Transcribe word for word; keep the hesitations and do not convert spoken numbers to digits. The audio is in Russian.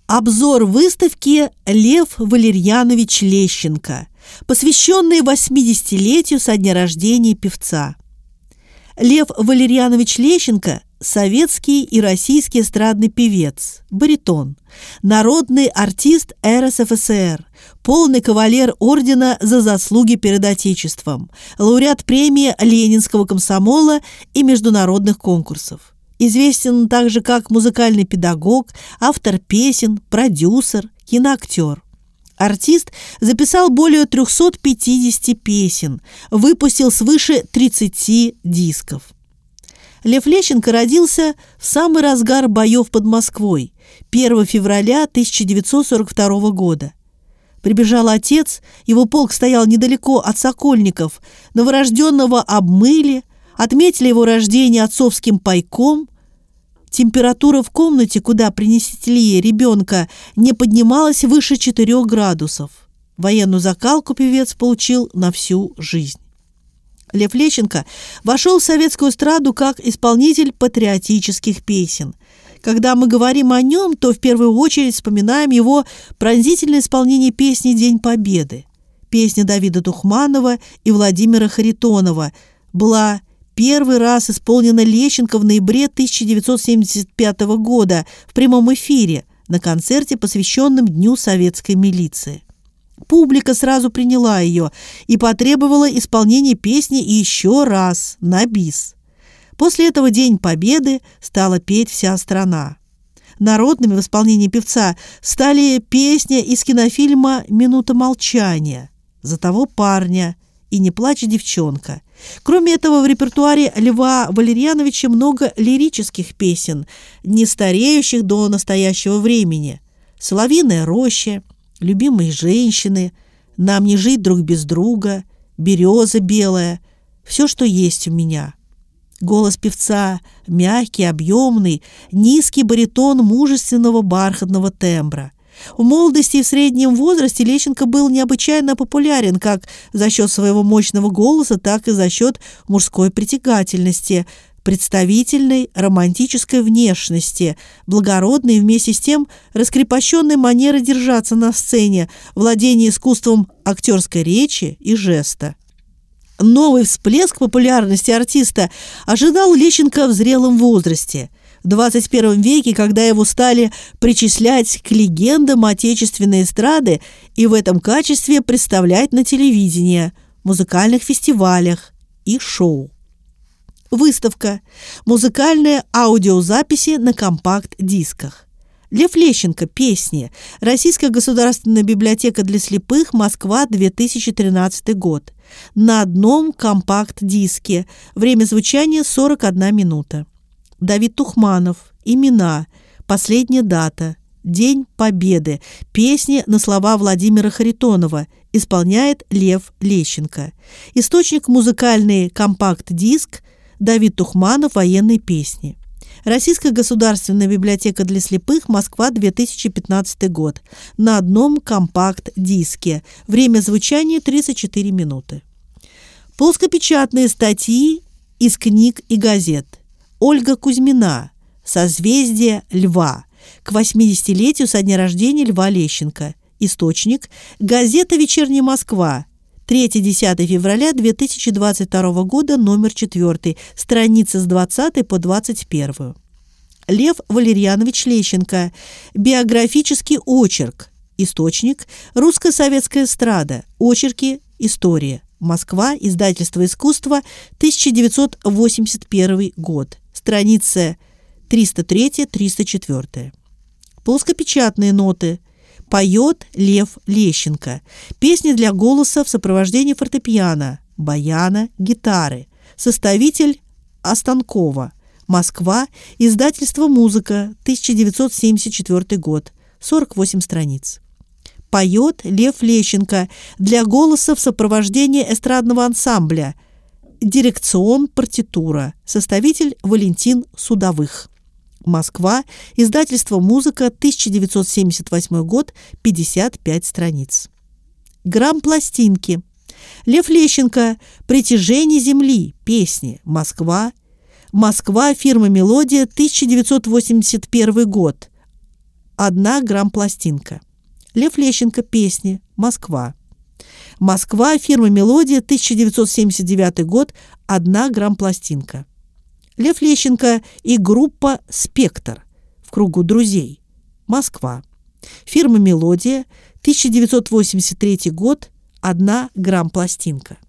Обзор выставки «Лев Валерьянович Лещенко», посвященный восьмидесятилетию со дня рождения певца. Лев Валерьянович Лещенко – советский и российский эстрадный певец, баритон, народный артист эр эс эф эс ер, полный кавалер ордена за заслуги перед Отечеством, лауреат премии Ленинского комсомола и международных конкурсов. Известен также как музыкальный педагог, автор песен, продюсер, киноактер. Артист записал более трехсот пятидесяти песен, выпустил свыше тридцати дисков. Лев Лещенко родился в самый разгар боев под Москвой, первого февраля тысяча девятьсот сорок второго года. Прибежал отец, его полк стоял недалеко от Сокольников, новорожденного обмыли, отметили его рождение отцовским пайком. Температура в комнате, куда принесли ребенка, не поднималась выше четырёх градусов. Военную закалку певец получил на всю жизнь. Лев Лещенко вошел в советскую эстраду как исполнитель патриотических песен. Когда мы говорим о нем, то в первую очередь вспоминаем его пронзительное исполнение песни «День Победы». Песня Давида Тухманова и Владимира Харитонова была первый раз исполнена Лещенко в ноябре тысяча девятьсот семьдесят пятого года в прямом эфире на концерте, посвященном Дню советской милиции. Публика сразу приняла ее и потребовала исполнения песни еще раз на бис. После этого «День Победы» стала петь вся страна. Народными в исполнении певца стали песни из кинофильма «Минута молчания», «За того парня» и «Не плачь, девчонка». Кроме этого, в репертуаре Льва Валерьяновича много лирических песен, не стареющих до настоящего времени. «Соловьиная роща», «Любимые женщины», «Нам не жить друг без друга», «Береза белая», «Все, что есть у меня». Голос певца мягкий, объемный, низкий баритон мужественного бархатного тембра. В молодости и в среднем возрасте Лещенко был необычайно популярен как за счет своего мощного голоса, так и за счет мужской притягательности, представительной романтической внешности, благородной и вместе с тем раскрепощенной манеры держаться на сцене, владения искусством актерской речи и жеста. Новый всплеск популярности артиста ожидал Лещенко в зрелом возрасте. В двадцать первом веке, когда его стали причислять к легендам отечественной эстрады и в этом качестве представлять на телевидении, музыкальных фестивалях и шоу. Выставка. Музыкальные аудиозаписи на компакт-дисках. Лев Лещенко. Песни. Российская государственная библиотека для слепых. Москва. две тысячи тринадцатый год. На одном компакт-диске. Время звучания сорок одна минута. Давид Тухманов. Имена. Последняя дата. День Победы. Песни на слова Владимира Харитонова. Исполняет Лев Лещенко. Источник: музыкальный компакт-диск. Давид Тухманов. Военные песни. Российская государственная библиотека для слепых. Москва. две тысячи пятнадцатый год. На одном компакт-диске. Время звучания тридцать четыре минуты. Плоскопечатные статьи из книг и газет. Ольга Кузьмина. «Созвездие льва». К восьмидесятилетию со дня рождения Льва Лещенко. Источник: газета «Вечерняя Москва». третьего-десятого февраля две тысячи двадцать второго года, номер четвёртый, страницы с двадцатой по двадцать первую. Лев Валерьянович Лещенко. Биографический очерк. Источник: Русская советская эстрада. Очерки. История. Москва. Издательство «Искусство», тысяча девятьсот восемьдесят первый год. Страницы триста три - триста четыре. Плоскопечатные ноты. Поет Лев Лещенко. Песни для голоса в сопровождении фортепиано, баяна, гитары. Составитель: Останкова. Москва. Издательство «Музыка», тысяча девятьсот семьдесят четвёртый год. сорок восемь страниц. Поет Лев Лещенко для голоса в сопровождении эстрадного ансамбля. Дирекцион, партитура. Составитель: Валентин Судовых. Москва. Издательство «Музыка», тысяча девятьсот семьдесят восьмой год, пятьдесят пять страниц. Грамм-пластинки. Лев Лещенко. «Притяжение земли». Песни. Москва. Москва. Фирма «Мелодия», тысяча девятьсот восемьдесят первый год. одна грамм пластинка. Лев Лещенко, песни, Москва. Москва, фирма «Мелодия», тысяча девятьсот семьдесят девятый год, одна грамм пластинка. Лев Лещенко и группа «Спектр» в кругу друзей, Москва. Фирма «Мелодия», тысяча девятьсот восемьдесят третий год, одна грамм пластинка.